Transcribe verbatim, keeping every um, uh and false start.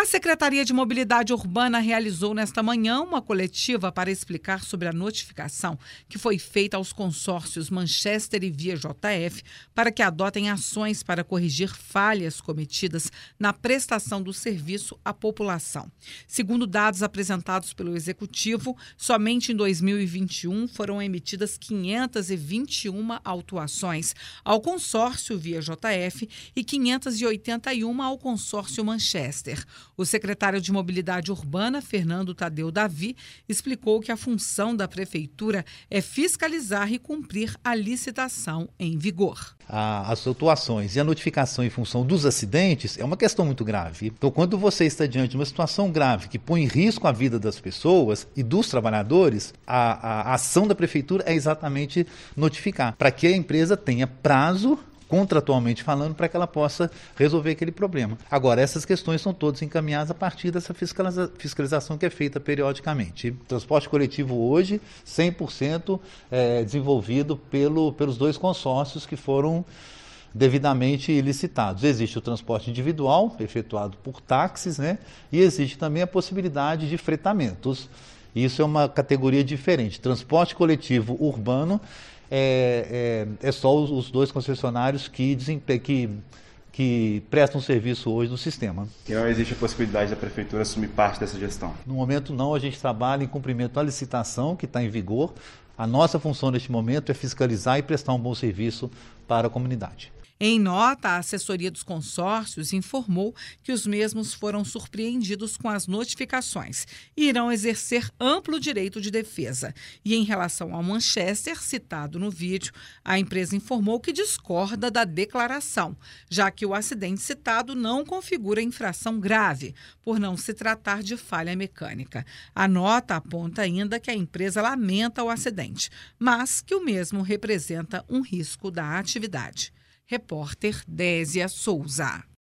A Secretaria de Mobilidade Urbana realizou nesta manhã uma coletiva para explicar sobre a notificação que foi feita aos consórcios Manchester e Via J F para que adotem ações para corrigir falhas cometidas na prestação do serviço à população. Segundo dados apresentados pelo Executivo, somente em dois mil e vinte e um foram emitidas quinhentas e vinte e uma autuações ao consórcio Via J F e quinhentas e oitenta e uma ao consórcio Manchester. O secretário de Mobilidade Urbana, Fernando Tadeu Davi, explicou que a função da Prefeitura é fiscalizar e cumprir a licitação em vigor. As autuações e a notificação em função dos acidentes é uma questão muito grave. Então, quando você está diante de uma situação grave que põe em risco a vida das pessoas e dos trabalhadores, a, a ação da Prefeitura é exatamente notificar, para que a empresa tenha prazo, contratualmente falando, para que ela possa resolver aquele problema. Agora, essas questões são todas encaminhadas a partir dessa fiscaliza- fiscalização que é feita periodicamente. O transporte coletivo hoje, cem por cento é, desenvolvido pelo, pelos dois consórcios que foram devidamente licitados. Existe o transporte individual, efetuado por táxis, né? E existe também a possibilidade de fretamentos. Isso é uma categoria diferente. Transporte coletivo urbano É, é, é só os, os dois concessionários que, desempe... que, que prestam serviço hoje no sistema. E não existe a possibilidade da Prefeitura assumir parte dessa gestão? No momento não, a gente trabalha em cumprimento à licitação que está em vigor. A nossa função neste momento é fiscalizar e prestar um bom serviço para a comunidade. Em nota, a assessoria dos consórcios informou que os mesmos foram surpreendidos com as notificações e irão exercer amplo direito de defesa. E em relação ao Manchester, citado no vídeo, a empresa informou que discorda da declaração, já que o acidente citado não configura infração grave, por não se tratar de falha mecânica. A nota aponta ainda que a empresa lamenta o acidente, mas que o mesmo representa um risco da atividade. Repórter Désia Souza.